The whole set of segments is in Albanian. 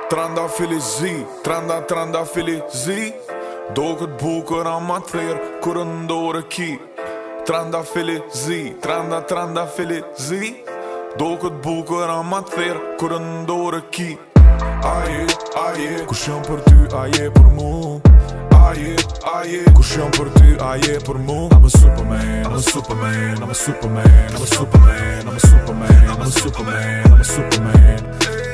Tranda fili Doket bukur ama ther kur ndore ki Tranda fili Doket bukur ama ther kur ndore ki Aje, kush jam për ty, aje për mu Aje, kush jam për ty, aje për mu I'm a Superman, I'm a Superman, I'm a Superman, I'm a Superman, I'm a Superman, I'm a Superman, I'm a Superman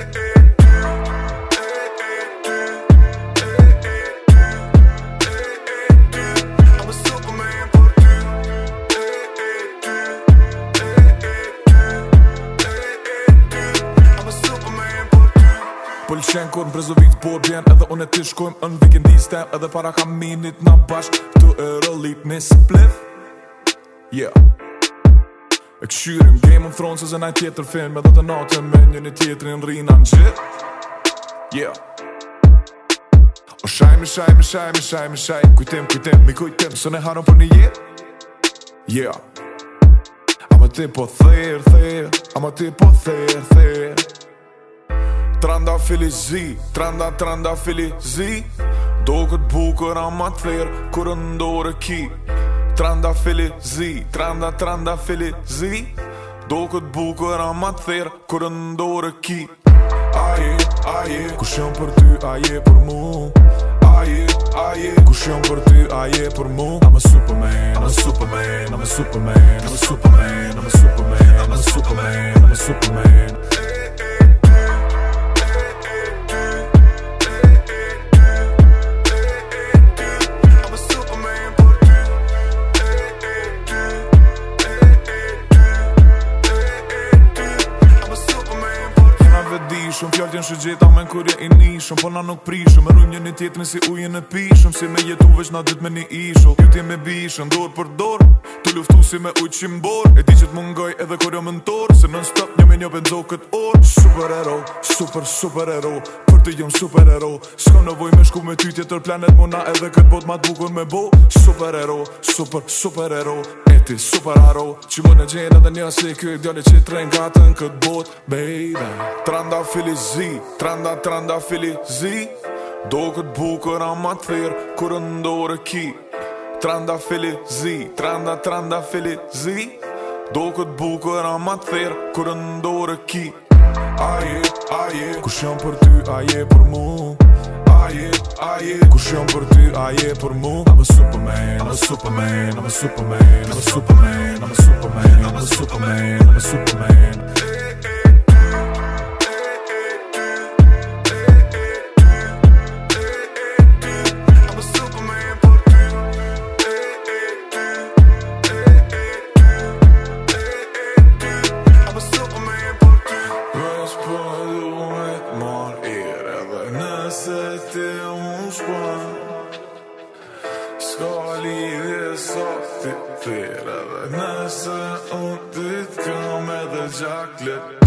Pëlqen kur m'brezovit po bjen Edhe unë e ti shkojmë në vikendiste Edhe para kaminit na bashk Të e rëllit një spliff Yeah E këshyrim Game of Thrones ose naj tjetër film Edhe të natë me një tjetërin rina në gjith Yeah O shaj Kujtim Së ne harëm për një jet Yeah Ama ti po ther Ama ti po ther Tranda fili zi Doket bukur ama ther kur ndore ki Tranda fili zi Doket bukur ama ther kur ndore ki Aje, kush jam për ty, aje për mu Aje, kush jam për ty, aje për mu I'm a Superman, I'm a Superman, I'm a Superman, I'm a Superman, I'm a Superman, I'm a Superman, I'm a Superman Shumë fjallë t'jen shëgjeta men kur je i nishëm Po na nuk prishëm, e rujmë një tjetrin si ujën e pishëm Si me jetu veç na dyt me një ishull Ju t'jem me bishëm, dorë për dorë Tu luftu si me ujtë qimbor E di që t'mungoj edhe kur jo mentor Se non stop një me një benzo kët orë Superhero, superhero Për të jom superhero S'ka nevoj me shku me ty tjetër planet Mona edhe kët bot ma t'bukur me bo Superhero, superhero E ti superhero Që më në gjenë edhe një si këtë djali që t'rejn gatën kët bot Baby Tranda fili zi Doket bukur ama ther kur ndore ki Tranda fili zi Doket bukur ama ther kur ndore ki Aje, kush jam për ty, aje për mu Aje, kush jam për ty, aje për mu I'm a Superman, I'm a Superman, I'm a Superman, I'm a Superman, I'm a Superman, I'm a Superman, I'm a Superman Nëse ti unë shkuan S'ka lidhje sa ti therë Nëse unë ti t'kam edhe gjaklet